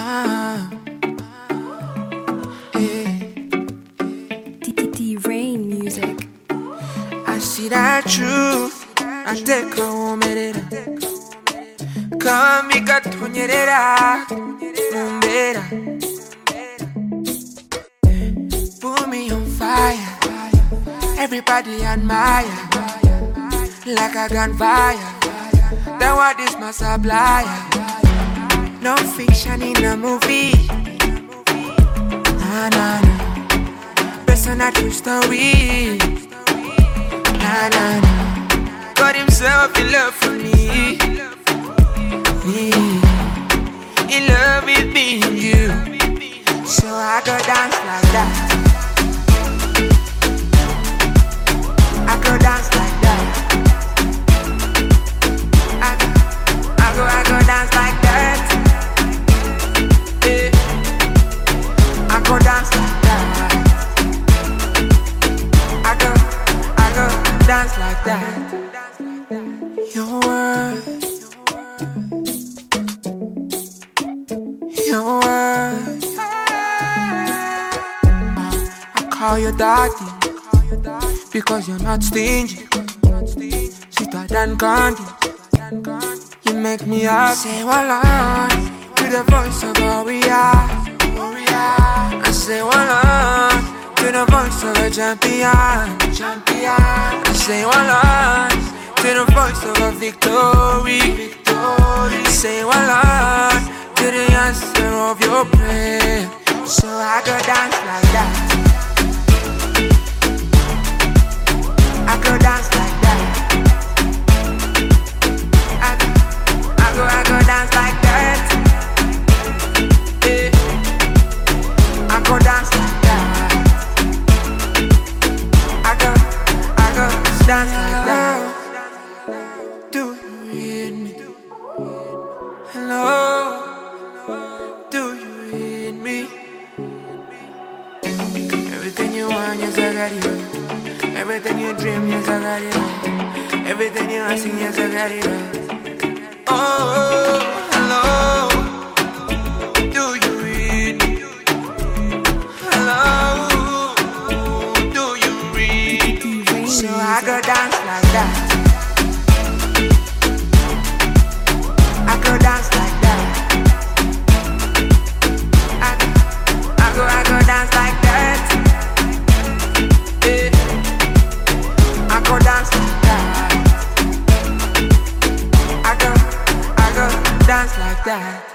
Ah, yeah. Rain music. I see that truth. I take a woman. Kama ikatonyerera mumbera. Put me on fire. Everybody admire. Like a gunfire. Then what is my supplier? No fiction in a movie. Nah, nah, nah. Personal true story. Nah, nah, nah. God himself in love for me. In love with me and you. So I go dance like that. I go dance like that. I go dance like that. Yeah. I go dance like that. I go dance like that. Your words, your words. I call you daddy because you're not stingy. Sweeter than candy. You make me up. Say one line to the voice of warrior. I say one line to the voice of a champion. I say one line to the voice of a victory. Say one line to the answer of your prayer. So I go dance like that. I go dance like that. I go dance like that. Yeah. I go dance like that. I go dance like that. Do you hear me? Hello? Do you hear me? Everything you want, yes I got you. Everything you dream, yes I got you. Everything you ask, yes I got you. Oh, hello. Do you read me? Hello. Do you read? So I go dance like that. I go dance like that. I go dance like that. Yeah. I go dance like that. I go dance like that.